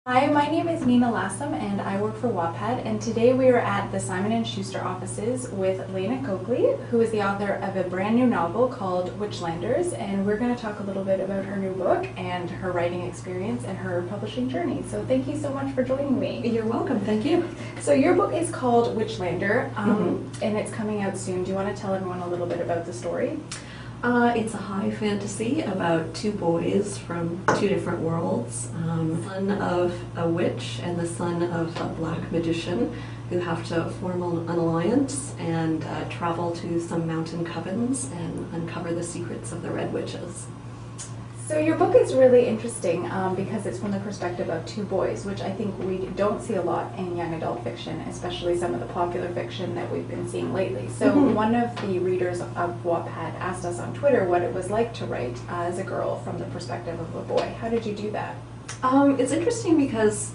Hi, my name is Nina Lassam and I work for Wattpad, and today we are at the Simon & Schuster offices with Lena Coakley, who is the author of a brand new novel called Witchlanders, and we're going to talk a little bit about her new book and her writing experience and her publishing journey. So thank you so much for joining me. You're welcome, thank you. So your book is called Witchlander, and it's coming out soon. Do you want to tell everyone a little bit about the story? It's a high fantasy about two boys from two different worlds, son of a witch and the son of a black magician, who have to form an alliance and travel to some mountain covens and uncover the secrets of the Red Witches. So your book is really interesting because it's from the perspective of two boys, which I think we don't see a lot in young adult fiction, especially some of the popular fiction that we've been seeing lately. So one of the readers of Wattpad asked us on Twitter what it was like to write as a girl from the perspective of a boy. How did you do that? It's interesting because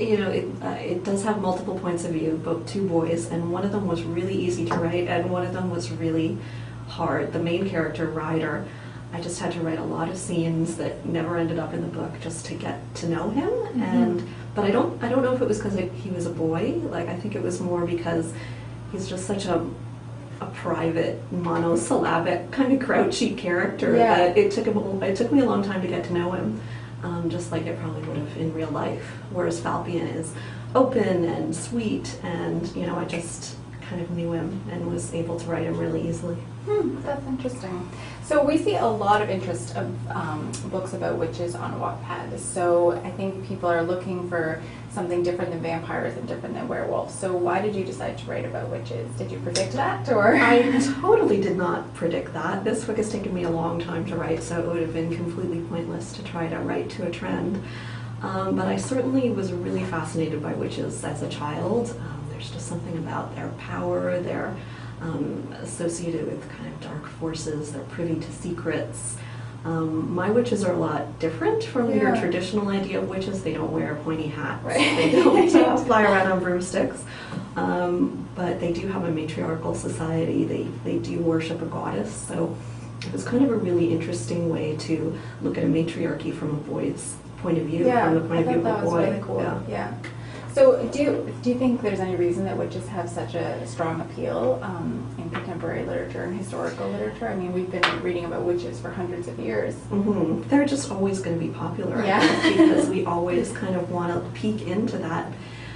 it does have multiple points of view, both two boys, and one of them was really easy to write and one of them was really hard. The main character, Ryder, I just had to write a lot of scenes that never ended up in the book just to get to know him. But I don't know if it was because he was a boy. Like, I think it was more because he's just such a private, monosyllabic, kind of grouchy character that it took me a long time to get to know him, just like it probably would have in real life. Whereas Falpian is open and sweet, and I just kind of knew him and was able to write him really easily. That's interesting. So we see a lot of interest of books about witches on Wattpad. So I think people are looking for something different than vampires and different than werewolves. So why did you decide to write about witches? Did you predict that, or? I totally did not predict that. This book has taken me a long time to write, so it would have been completely pointless to try to write to a trend. But I certainly was really fascinated by witches as a child. There's just something about their power, their associated with kind of dark forces, they're privy to secrets. My witches are a lot different from your traditional idea of witches. They don't wear pointy hats, they don't fly around on broomsticks, but they do have a matriarchal society. They do worship a goddess, so it was kind of a really interesting way to look at a matriarchy from a boy's point of view, from the point of view of a boy. Really cool. Yeah. So do you think there's any reason that witches have such a strong appeal in contemporary literature and historical literature? I mean, we've been reading about witches for hundreds of years. They're just always going to be popular, I think, because we always kind of want to peek into that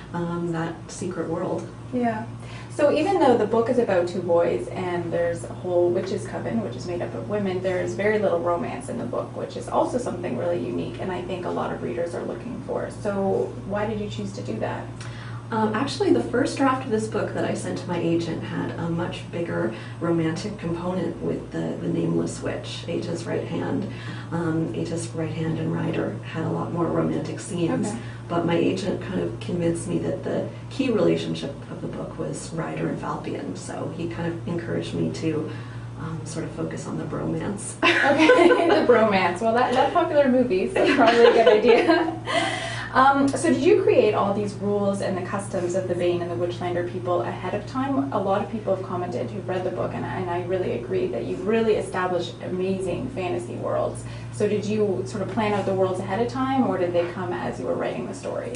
secret world. Yeah. So even though the book is about two boys and there's a whole witches' coven, which is made up of women, there's very little romance in the book, which is also something really unique and I think a lot of readers are looking for. So why did you choose to do that? Actually, the first draft of this book that I sent to my agent had a much bigger romantic component with the nameless witch, Ata's right hand. Ata's right hand and Ryder had a lot more romantic scenes, but my agent kind of convinced me that the key relationship of the book was Ryder and Falpian, so he kind of encouraged me to sort of focus on the bromance. Okay, the bromance. Well, that's popular movies, so probably a good idea. So did you create all these rules and the customs of the Bane and the Witchlander people ahead of time? A lot of people have commented who've read the book, and I really agree that you've really established amazing fantasy worlds. So did you sort of plan out the worlds ahead of time, or did they come as you were writing the story?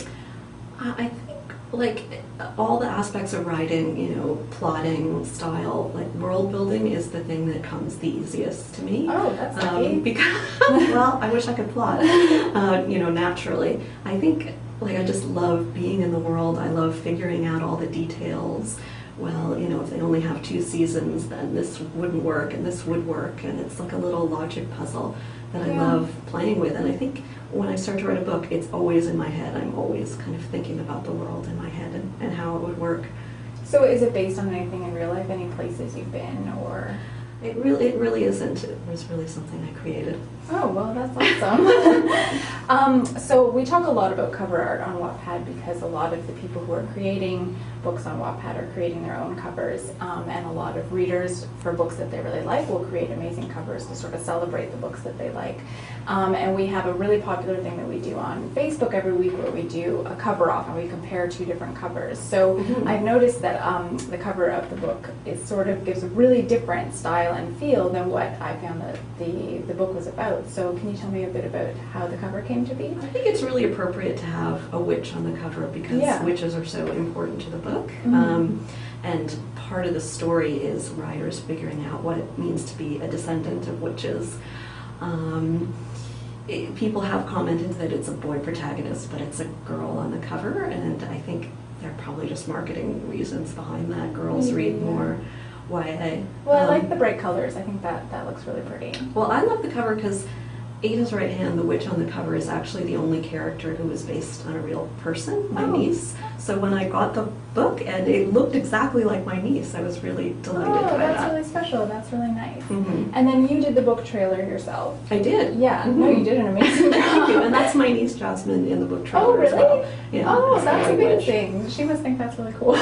I think, like, all the aspects of writing, plotting, style, like world building is the thing that comes the easiest to me. Oh, that's lucky. Because, well, I wish I could plot, naturally. I think, like, I just love being in the world. I love figuring out all the details. Well, if they only have 2 seasons, then this wouldn't work and this would work, and it's like a little logic puzzle that I love playing with. And I think when I start to write a book, it's always in my head. I'm always kind of thinking about the world in my head and how it would work. So is it based on anything in real life, any places you've been, or? It really isn't. It was really something I created. Oh, well, that's awesome. So we talk a lot about cover art on Wattpad because a lot of the people who are creating books on Wattpad are creating their own covers, and a lot of readers for books that they really like will create amazing covers to sort of celebrate the books that they like. And we have a really popular thing that we do on Facebook every week where we do a cover off and we compare 2 different covers. So I've noticed that the cover of the book is sort of gives a really different style and feel than what I found that the book was about. So can you tell me a bit about how the cover came to be? I think it's really appropriate to have a witch on the cover because witches are so important to the book. And part of the story is writers figuring out what it means to be a descendant of witches. People have commented that it's a boy protagonist, but it's a girl on the cover, and I think they're probably just marketing reasons behind that. Girls read more YA. Well, I like the bright colors. I think that looks really pretty. Well, I love the cover because Ada's right hand, the witch on the cover, is actually the only character who is based on a real person, my niece. So when I got the book and it looked exactly like my niece, I was really delighted by that. Oh, that's really special. That's really nice. And then you did the book trailer yourself. I did. Yeah. No, you did an amazing job. Thank you. And that's my niece Jasmine in the book trailer. Oh, really? As well. Yeah, oh, that's amazing. She must think that's really cool.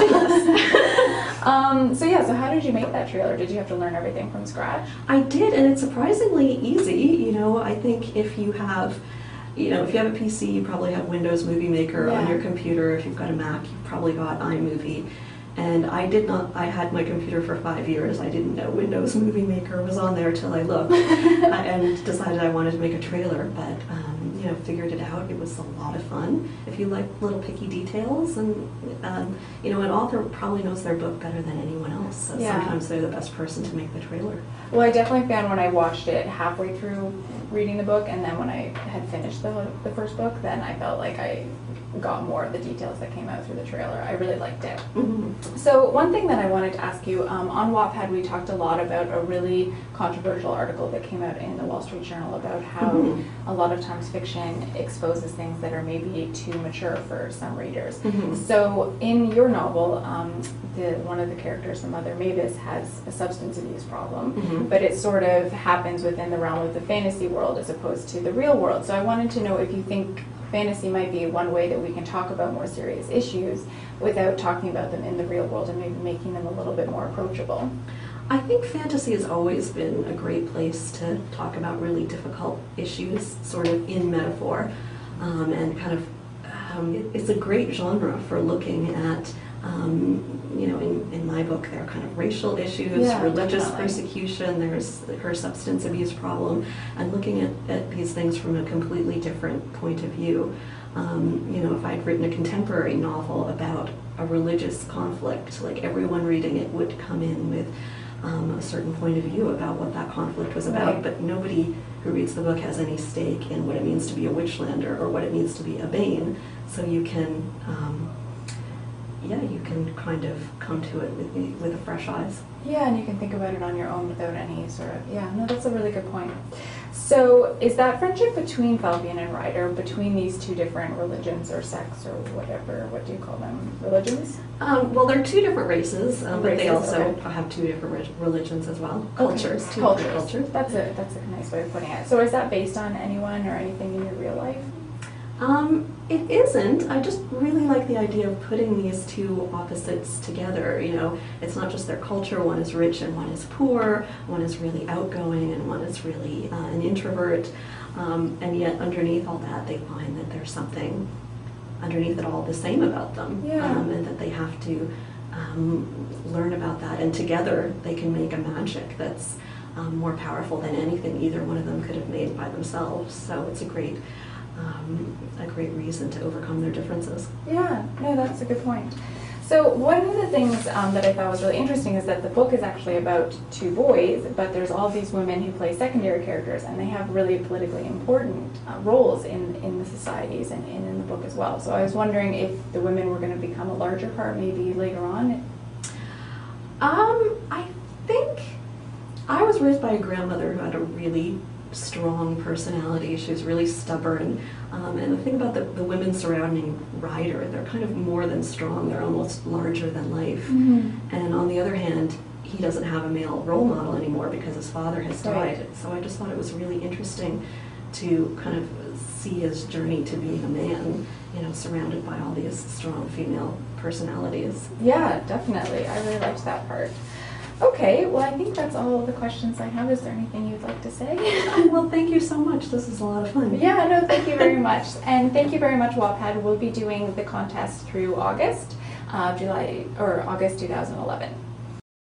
So how did you make that trailer? Did you have to learn everything from scratch? I did, and it's surprisingly easy. You know, I think if you have a PC, you probably have Windows Movie Maker on your computer. If you've got a Mac, you've probably got iMovie. And I had my computer for 5 years. I didn't know Windows Movie Maker was on there till I looked and decided I wanted to make a trailer, but figured it out. It was a lot of fun. If you like little picky details, and an author probably knows their book better than anyone else, so sometimes they're the best person to make the trailer. Well, I definitely found when I watched it halfway through reading the book, and then when I had finished the first book, then I felt like I got more of the details that came out through the trailer. I really liked it. So one thing that I wanted to ask you, on Wattpad we talked a lot about a really controversial article that came out in the Wall Street Journal about how a lot of times fiction exposes things that are maybe too mature for some readers. So in your novel, one of the characters, the mother Mavis, has a substance abuse problem, but it sort of happens within the realm of the fantasy world as opposed to the real world. So I wanted to know if you think fantasy might be one way that we can talk about more serious issues without talking about them in the real world and maybe making them a little bit more approachable. I think fantasy has always been a great place to talk about really difficult issues, sort of in metaphor, and kind of it's a great genre for looking at. In my book, there are kind of racial issues, religious persecution, there's her substance abuse problem, and looking at these things from a completely different point of view. If I'd written a contemporary novel about a religious conflict, like everyone reading it would come in with a certain point of view about what that conflict was about, but nobody who reads the book has any stake in what it means to be a Witchlander or what it means to be a Bane, so you can you can kind of come to it with fresh eyes. Yeah, and you can think about it on your own without any sort of, that's a really good point. So is that friendship between Falbian and Ryder, between these two different religions or sects or whatever, what do you call them, religions? Well, they're two different races, but they also have two different religions as well. Cultures. Cultures. That's a nice way of putting it. So is that based on anyone or anything in your real life? It isn't. I just really like the idea of putting these two opposites together. It's not just their culture. One is rich and one is poor. One is really outgoing and one is really an introvert. And yet underneath all that, they find that there's something underneath it all the same about them. And that they have to learn about that. And together they can make a magic that's more powerful than anything either one of them could have made by themselves. So it's a great reason to overcome their differences. Yeah, no, that's a good point. So one of the things that I thought was really interesting is that the book is actually about two boys, but there's all these women who play secondary characters, and they have really politically important roles in the societies and in the book as well. So I was wondering if the women were going to become a larger part maybe later on. I think I was raised by a grandmother who had a really strong personality. She was really stubborn. And the thing about the women surrounding Ryder, they're kind of more than strong. They're almost larger than life. And on the other hand, he doesn't have a male role model anymore because his father has died. So I just thought it was really interesting to kind of see his journey to being a man, surrounded by all these strong female personalities. Yeah, definitely. I really liked that part. Okay, well, I think that's all the questions I have. Is there anything you'd like to say? Well, thank you so much. This is a lot of fun. Yeah, no, thank you very much. And thank you very much, Wattpad. We'll be doing the contest through August 2011.